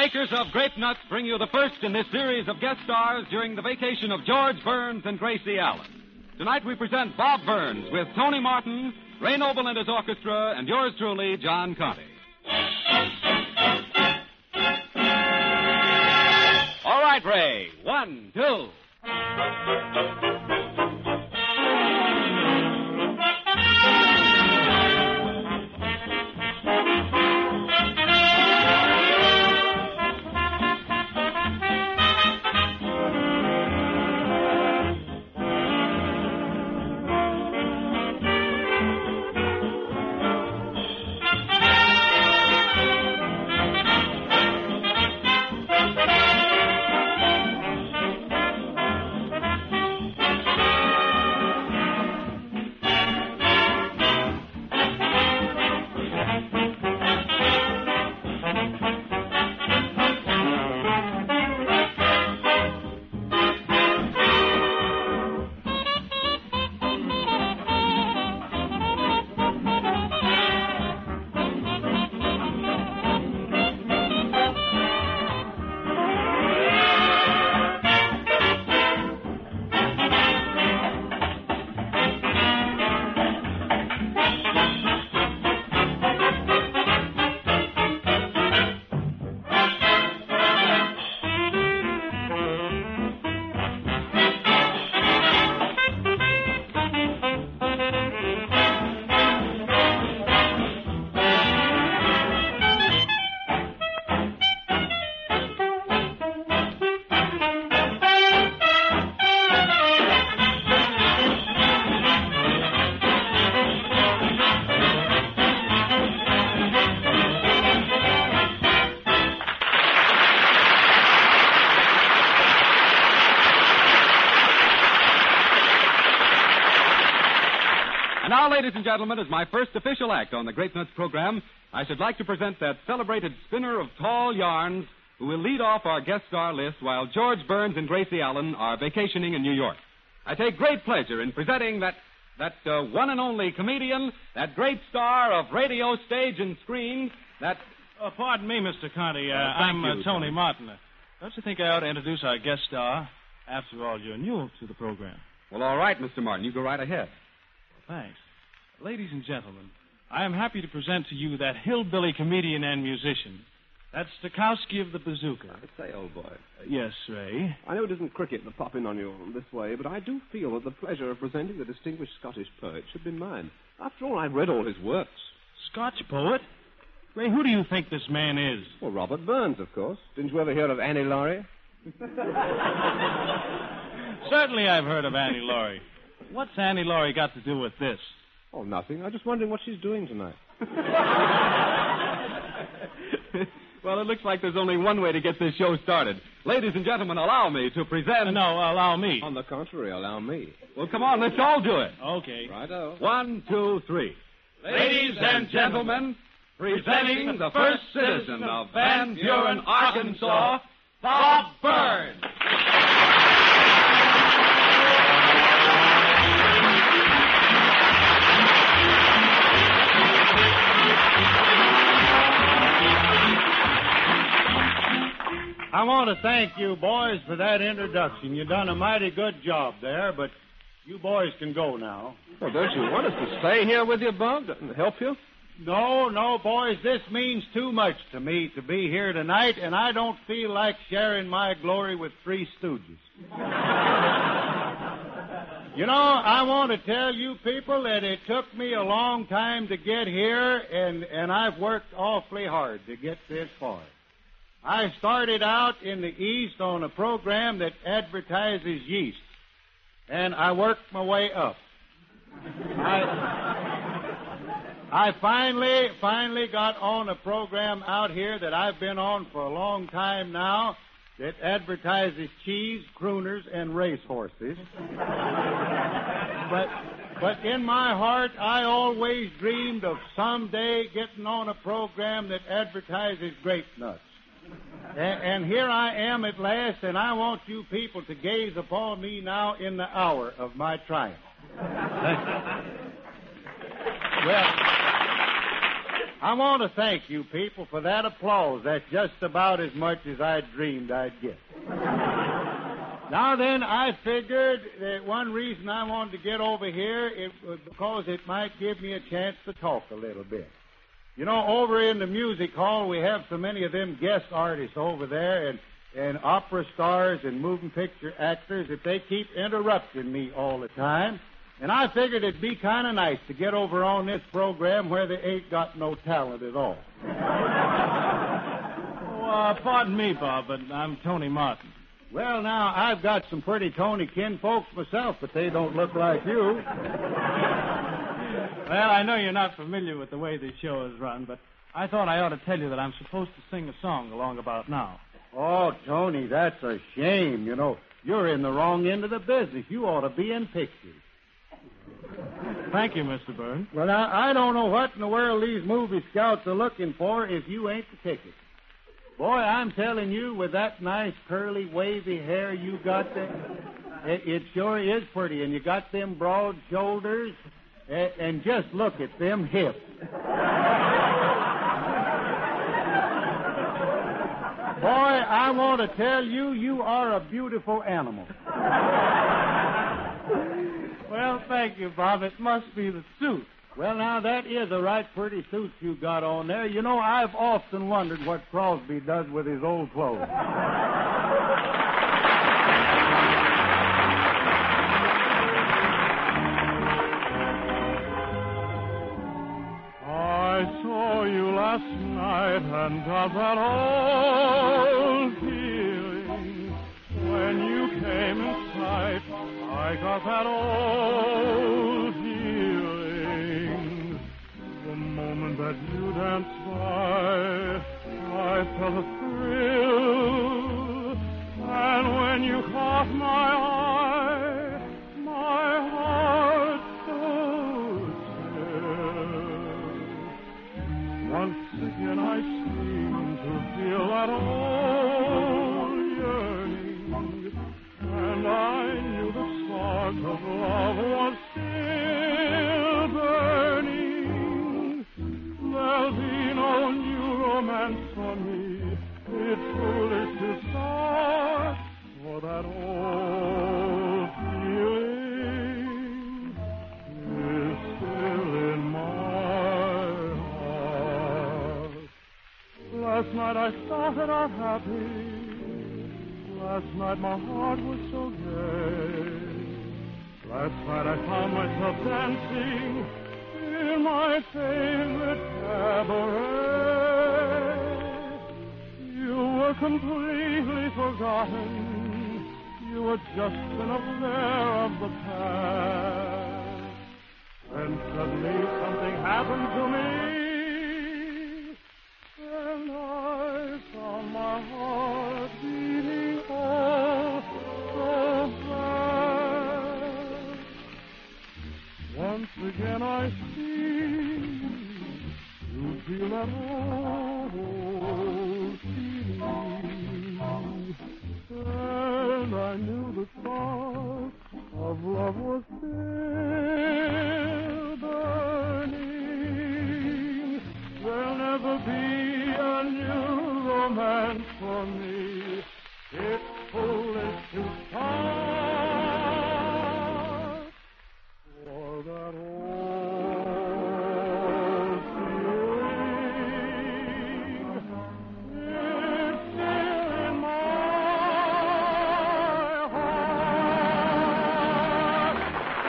makers of Grape Nuts bring you the first in this series of guest stars during the vacation of George Burns and Gracie Allen. Tonight we present Bob Burns with Tony Martin, Ray Noble and his orchestra, and yours truly, John Conte. All right, Ray. 1, 2. And now, ladies and gentlemen, as my first official act on the Grape Nuts program, I should like to present that celebrated spinner of tall yarns who will lead off our guest star list while George Burns and Gracie Allen are vacationing in New York. I take great pleasure in presenting that one and only comedian, that great star of radio, stage, and screen, that... pardon me, Mr. Conte. I'm Tony Martin. Don't you think I ought to introduce our guest star? After all, you're new to the program. Well, all right, Mr. Martin. You go right ahead. Thanks. Ladies and gentlemen, I am happy to present to you that hillbilly comedian and musician. That's Stokowski of the Bazooka. Say, old boy. Yes, Ray? I know it isn't cricket to pop in on you this way, but I do feel that the pleasure of presenting the distinguished Scottish poet should be mine. After all, I've read all his works. Scotch poet? Ray, who do you think this man is? Well, Robert Burns, of course. Didn't you ever hear of Annie Laurie? Certainly I've heard of Annie Laurie. What's Annie Laurie got to do with this? Oh, nothing. I'm just wondering what she's doing tonight. Well, it looks like there's only one way to get this show started. Ladies and gentlemen, allow me to present... No, allow me. On the contrary, allow me. Well, come on, let's all do it. Okay. Righto. 1, 2, 3. Ladies and gentlemen, presenting the first citizen of Van Buren, Arkansas, Bob Burns. I want to thank you boys for that introduction. You've done a mighty good job there, but you boys can go now. Well, don't you want us to stay here with you, Bob, and help you? No, boys, this means too much to me to be here tonight, and I don't feel like sharing my glory with three stooges. You know, I want to tell you people that it took me a long time to get here, and I've worked awfully hard to get this far. I started out in the East on a program that advertises yeast, and I worked my way up. I finally got on a program out here that I've been on for a long time now that advertises cheese, crooners, and racehorses. But in my heart, I always dreamed of someday getting on a program that advertises grape nuts. And here I am at last, and I want you people to gaze upon me now in the hour of my triumph. Well, I want to thank you people for that applause. That's just about as much as I dreamed I'd get. Now then, I figured that one reason I wanted to get over here it was because it might give me a chance to talk a little bit. You know, over in the music hall, we have so many of them guest artists over there and opera stars and moving picture actors that they keep interrupting me all the time. And I figured it'd be kind of nice to get over on this program where they ain't got no talent at all. Pardon me, Bob, but I'm Tony Martin. Well, now, I've got some pretty Tony kinfolks myself, but they don't look like you. Well, I know you're not familiar with the way this show is run, but I thought I ought to tell you that I'm supposed to sing a song along about now. Oh, Tony, that's a shame. You know, you're in the wrong end of the business. You ought to be in pictures. Thank you, Mr. Byrne. Well, now, I don't know what in the world these movie scouts are looking for if you ain't the ticket. Boy, I'm telling you, with that nice curly, wavy hair you got there, it sure is pretty. And you got them broad shoulders, and just look at them hips. Boy, I want to tell you, you are a beautiful animal. Well, thank you, Bob. It must be the suit. Well, now, that is a right pretty suit you got on there. You know, I've often wondered what Crosby does with his old clothes. I saw you last night and got that old feeling. When you came in sight, I got that old feeling. The moment that you danced by, I felt a thrill. And when you caught my eye, my heart stood still. Once again I seem to feel that old yearning, and I knew the spark of love was still burning. There'll be no new romance for me. It's foolish to start, for that old feeling is still in my heart. Last night I started out happy. Last night my heart was so gay. Last night I found myself dancing in my favorite cabaret. You were completely forgotten. You were just an affair of the past. Then suddenly something happened to me, and I found my heart beating oh so fast. Once again I seem to feel that old feeling, and I knew the spark of love was still burning. There'll never be a new romance for me. It's foolish to start, for that old feeling is still in my heart.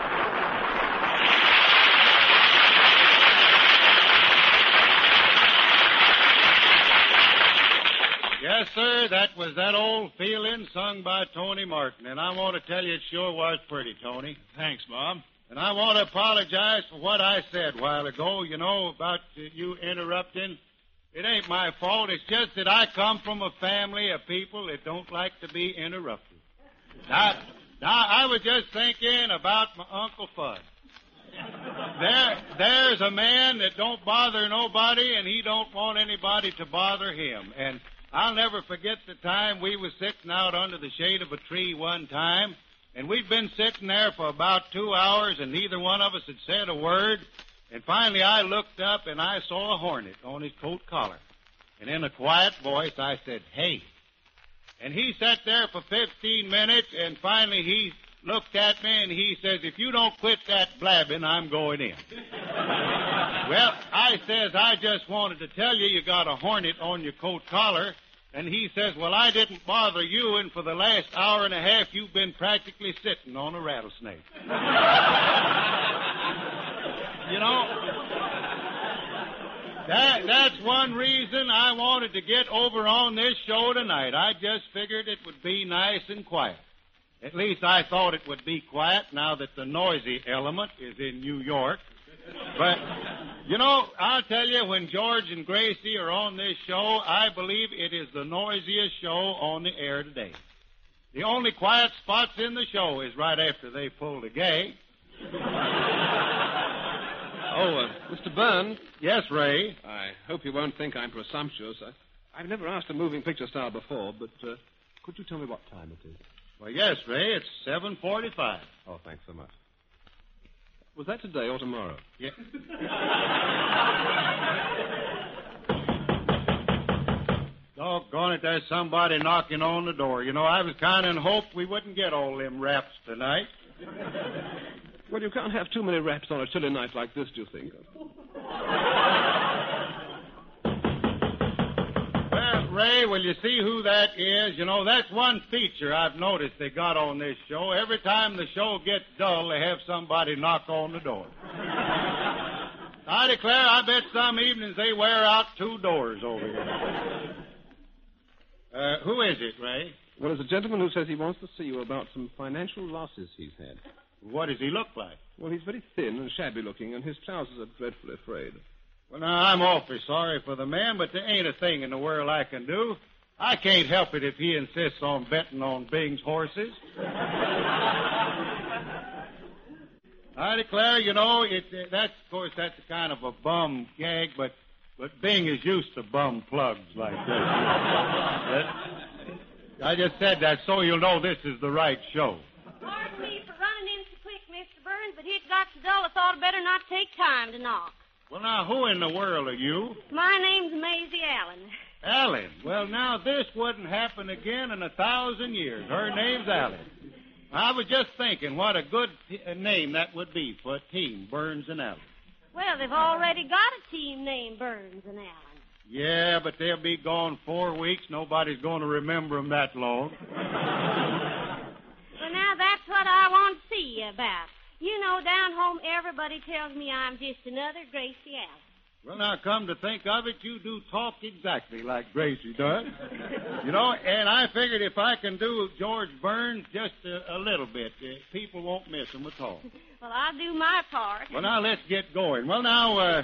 Yes, sir, that was that old feeling sung by Tony Martin. And I want to tell you, it sure was pretty, Tony. Thanks, Bob. And I want to apologize for what I said a while ago, you know, about you interrupting. It ain't my fault. It's just that I come from a family of people that don't like to be interrupted. Now, I was just thinking about my Uncle Fudd. There's a man that don't bother nobody, and he don't want anybody to bother him. And I'll never forget the time we was sitting out under the shade of a tree one time, and we'd been sitting there for about 2 hours, and neither one of us had said a word. And finally I looked up and I saw a hornet on his coat collar. And in a quiet voice I said, "Hey." And he sat there for 15 minutes, and finally he looked at me and he says, "If you don't quit that blabbing, I'm going in." Well, I says, "I just wanted to tell you got a hornet on your coat collar." And he says, "Well, I didn't bother you, and for the last hour and a half, you've been practically sitting on a rattlesnake." You know, that's one reason I wanted to get over on this show tonight. I just figured it would be nice and quiet. At least I thought it would be quiet now that the noisy element is in New York. But, you know, I'll tell you, when George and Gracie are on this show, I believe it is the noisiest show on the air today. The only quiet spots in the show is right after they pull the gag. Mr. Burns. Yes, Ray? I hope you won't think I'm presumptuous. I've never asked a moving picture star before, but could you tell me what time it is? Well, yes, Ray, it's 7:45. Oh, thanks so much. Was that today or tomorrow? Yeah. Doggone it, there's somebody knocking on the door. You know, I was kind of in hope we wouldn't get all them raps tonight. Well, you can't have too many raps on a chilly night like this, do you think? Well, Ray, will you see who that is? You know, that's one feature I've noticed they got on this show. Every time the show gets dull, they have somebody knock on the door. I declare, I bet some evenings they wear out 2 doors over here. Who is it, Ray? Well, there's a gentleman who says he wants to see you about some financial losses he's had. What does he look like? Well, he's very thin and shabby-looking, and his trousers are dreadfully frayed. Well, now, I'm awfully sorry for the man, but there ain't a thing in the world I can do. I can't help it if he insists on betting on Bing's horses. I declare, you know, that's kind of a bum gag, but Bing is used to bum plugs like this. I just said that so you'll know this is the right show. Pardon me for running in so quick, Mr. Burns, but it got so dull I thought I'd better not take time to knock. Well, now, who in the world are you? My name's Maisie Allen. Allen. Well, now, this wouldn't happen again in 1,000 years. Her name's Allen. I was just thinking what a good name that would be for a team, Burns and Allen. Well, they've already got a team named Burns and Allen. Yeah, but they'll be gone 4 weeks. Nobody's going to remember them that long. Well, now, that's what I want to see you about. You know, down home, everybody tells me I'm just another Gracie Allen. Well, now, come to think of it, you do talk exactly like Gracie does. You know, and I figured if I can do George Burns just a little bit, people won't miss him at all. Well, I'll do my part. Well, now, let's get going. Well, now,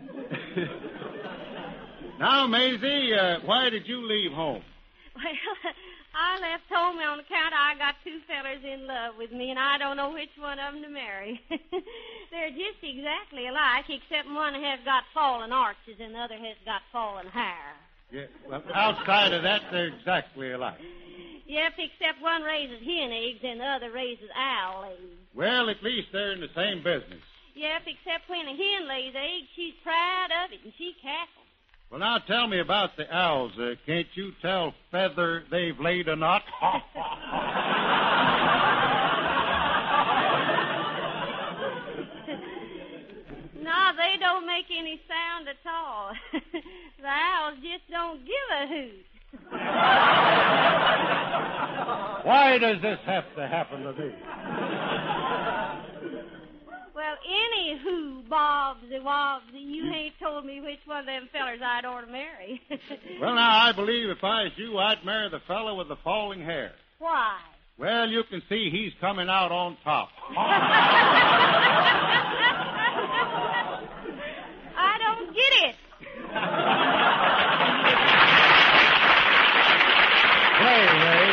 now, Maisie, why did you leave home? Well, I left home on account I got 2 fellers in love with me, and I don't know which one of them to marry. They're just exactly alike, except one has got fallen arches and the other has got fallen hair. Yeah, well, outside of that, they're exactly alike. Yep, except one raises hen eggs and the other raises owl eggs. Well, at least they're in the same business. Yep, except when a hen lays eggs, she's proud of it and she cackles. Well, now tell me about the owls. Can't you tell Feather they've laid a knot? No, they don't make any sound at all. The owls just don't give a hoot. Why does this have to happen to me? Well, anywho, Bobsy Wobbsy, you ain't told me which one of them fellers I'd ought to marry. Well, now, I believe if I was you, I'd marry the fellow with the falling hair. Why? Well, you can see he's coming out on top. I don't get it. Play, Ray.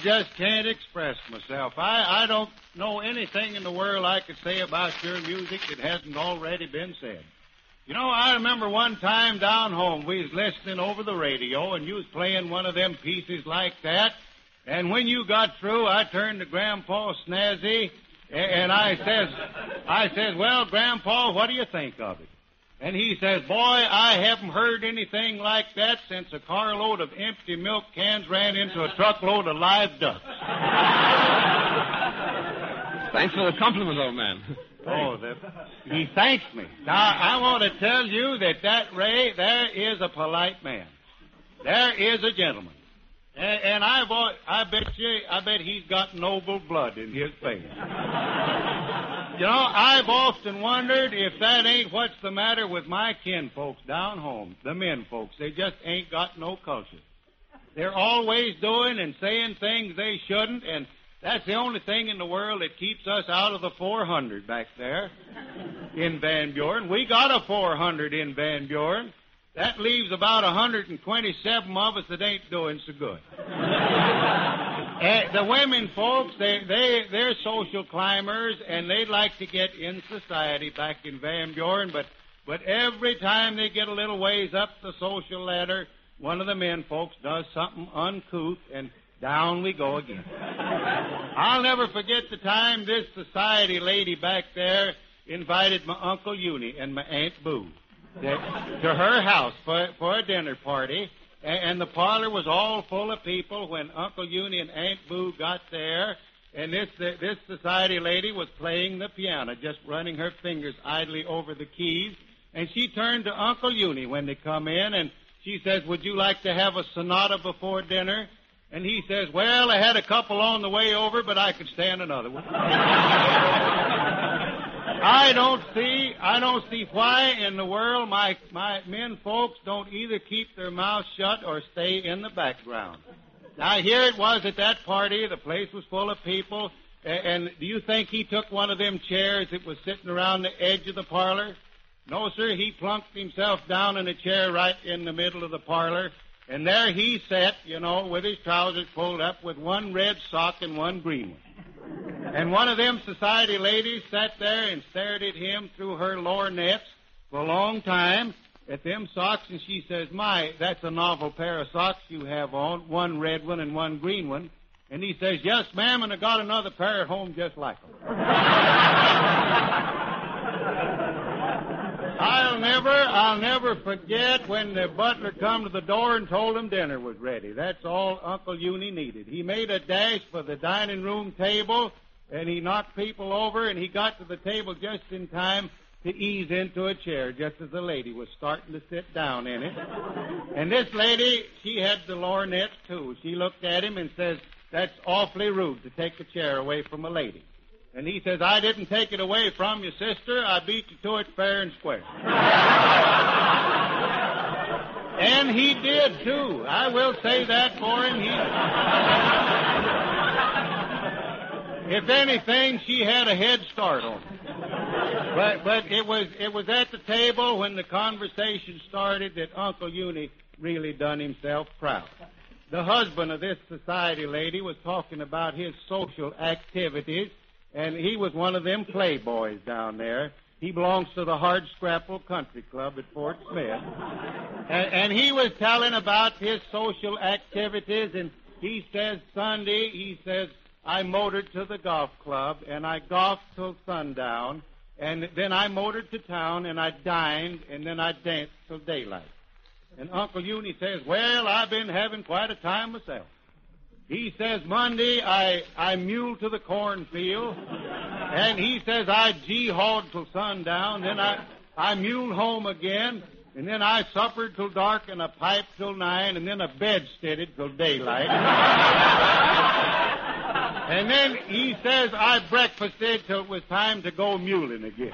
just can't express myself. I don't know anything in the world I could say about your music that hasn't already been said. You know, I remember one time down home we was listening over the radio and you was playing one of them pieces like that. And when you got through, I turned to Grandpa Snazzy and I says, well, Grandpa, what do you think of it? And he says, boy, I haven't heard anything like that since a carload of empty milk cans ran into a truckload of live ducks. Thanks for the compliment, old man. Oh, he thanks me. Now, I want to tell you that Ray, there is a polite man. There is a gentleman. And I bet he's got noble blood in his face. You know, I've often wondered if that ain't what's the matter with my kinfolks down home, the men folks. They just ain't got no culture. They're always doing and saying things they shouldn't, and that's the only thing in the world that keeps us out of the 400 back there in Van Buren. We got a 400 in Van Buren. That leaves about 127 of us that ain't doing so good. The women folks, they're social climbers, and they'd like to get in society back in Van Buren, but every time they get a little ways up the social ladder, one of the men folks does something uncouth, and down we go again. I'll never forget the time this society lady back there invited my Uncle Uni and my Aunt Boo to her house for a dinner party. And the parlor was all full of people when Uncle Uni and Aunt Boo got there. And this society lady was playing the piano, just running her fingers idly over the keys. And she turned to Uncle Uni when they come in, and she says, would you like to have a sonata before dinner? And he says, well, I had a couple on the way over, but I could stand another one. I don't see why in the world my men folks don't either keep their mouths shut or stay in the background. Now, here it was at that party. The place was full of people. And do you think he took one of them chairs that was sitting around the edge of the parlor? No, sir. He plunked himself down in a chair right in the middle of the parlor. And there he sat, you know, with his trousers pulled up with one red sock and one green one. And one of them society ladies sat there and stared at him through her lorgnettes for a long time at them socks, and she says, my, that's a novel pair of socks you have on, one red one and one green one. And he says, yes, ma'am, and I got another pair at home just like them. I'll never forget when the butler come to the door and told him dinner was ready. That's all Uncle Uni needed. He made a dash for the dining room table, and he knocked people over, and he got to the table just in time to ease into a chair, just as the lady was starting to sit down in it. And this lady, she had the lorgnettes, too. She looked at him and says, that's awfully rude to take a chair away from a lady. And he says, I didn't take it away from you, sister. I beat you to it fair and square. And he did, too. I will say that for him. If anything, she had a head start on him. But it was at the table when the conversation started that Uncle Uni really done himself proud. The husband of this society lady was talking about his social activities, and he was one of them playboys down there. He belongs to the Hardscrapple Country Club at Fort Smith. And he was telling about his social activities, and he says Sunday, he says, I motored to the golf club, and I golfed till sundown, and then I motored to town, and I dined, and then I danced till daylight. And Uncle Uni says, well, I've been having quite a time myself. He says, Monday, I muled to the cornfield, and he says, I gee-hawed till sundown, then I muled home again, and then I suppered till dark, and I piped till 9, and then I bedsteaded till daylight. And then he says, I breakfasted till it was time to go muling again.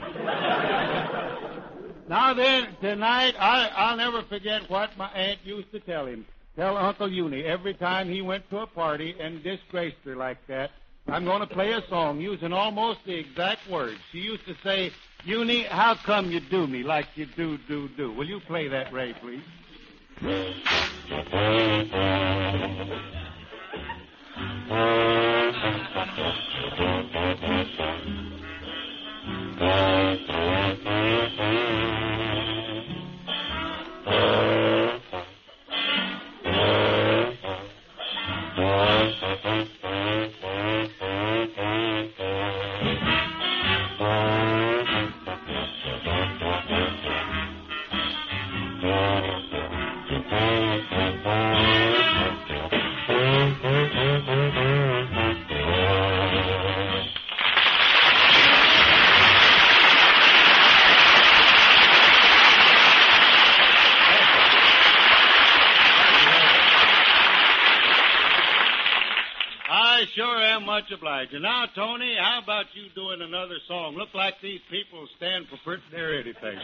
Now then, tonight, I'll never forget what my aunt used to tell him. Tell Uncle Uni every time he went to a party and disgraced her like that. I'm going to play a song using almost the exact words. She used to say, Uni, how come you do me like you do? Will you play that, Ray, please? Sure am much obliged. And now, Tony, how about you doing another song? Look like these people stand for pretty near anything.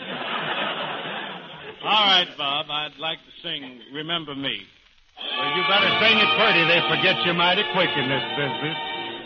All right, Bob, I'd like to sing Remember Me. Well, you better sing it pretty. They forget you mighty quick in this business.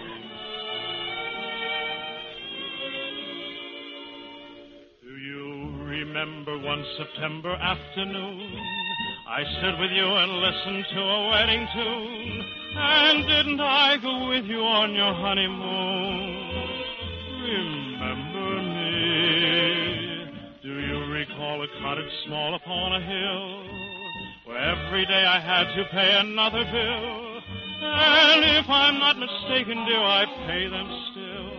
Do you remember one September afternoon? I stood with you and listened to a wedding tune. And didn't I go with you on your honeymoon? Remember me? Do you recall a cottage small upon a hill, where every day I had to pay another bill? And if I'm not mistaken, dear, I pay them still.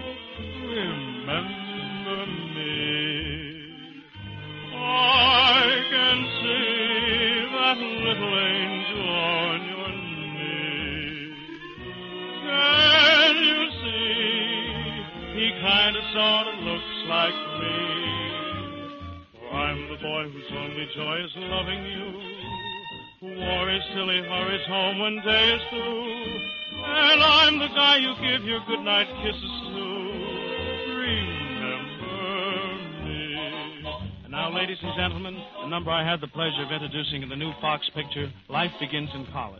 Remember me? I can see that little angel on your knee. Can you see? He kind of sort of looks like me. For I'm the boy whose only joy is loving you, who worries till he hurries home when day is through. And I'm the guy you give your goodnight kisses to. Remember me. And now, ladies and gentlemen, the number I had the pleasure of introducing in the new Fox picture, Life Begins in College.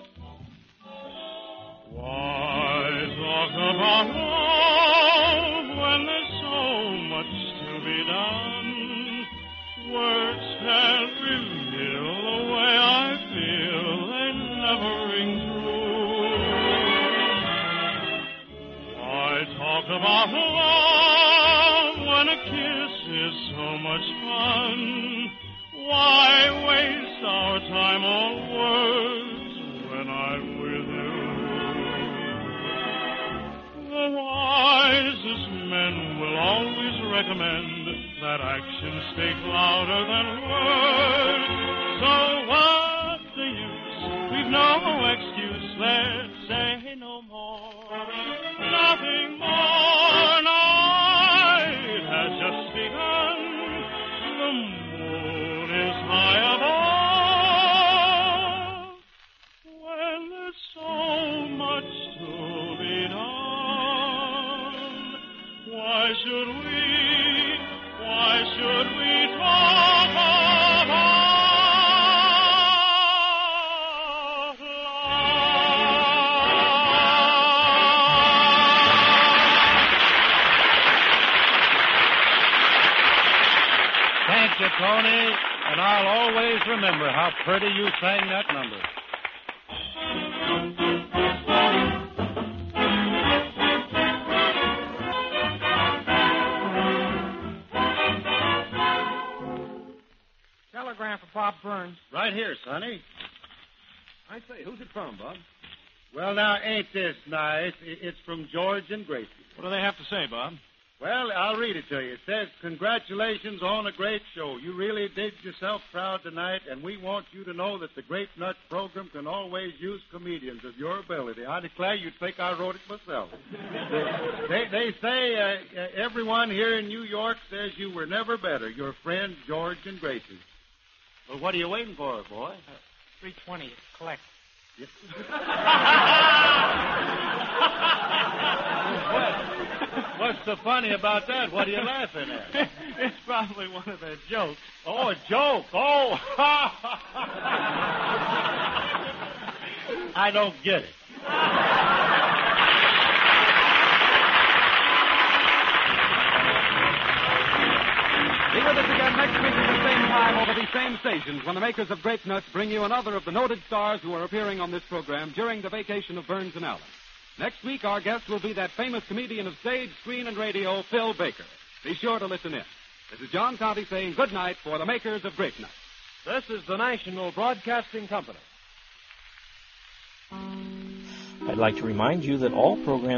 Why talk about love when there's so much to be done? Words can't reveal the way I feel. They never ring true. Why talk about love when a kiss is so much fun? Why waste our time on words when I'm with you? The wisest men will always recommend that actions speak louder than words. So what's the use? We've no excuse. Let's say no more. Nothing more. Night has just begun. The moon is high above. When there's so much to be done, why should we talk about love? Thank you, Tony. And I'll always remember how pretty you sang that number. Telegram for Bob Burns. Right here, Sonny. I say, who's it from, Bob? Well, now, ain't this nice? It's from George and Gracie. What do they have to say, Bob? Well, I'll read it to you. It says, congratulations on a great show. You really did yourself proud tonight, and we want you to know that the Grape Nuts program can always use comedians of your ability. I declare you'd think I wrote it myself. They say everyone here in New York says you were never better. Your friends, George and Gracie. Well, what are you waiting for, boy? $3.20. Collect. What's so funny about that? What are you laughing at? It's probably one of their jokes. Oh, a joke. Oh. I don't get it. Be with us again next week at the same time over these same stations when the makers of Grape Nuts bring you another of the noted stars who are appearing on this program during the vacation of Burns and Allen. Next week, our guest will be that famous comedian of stage, screen, and radio, Phil Baker. Be sure to listen in. This is John Conte saying good night for the makers of Grape Nuts. This is the National Broadcasting Company. I'd like to remind you that all programs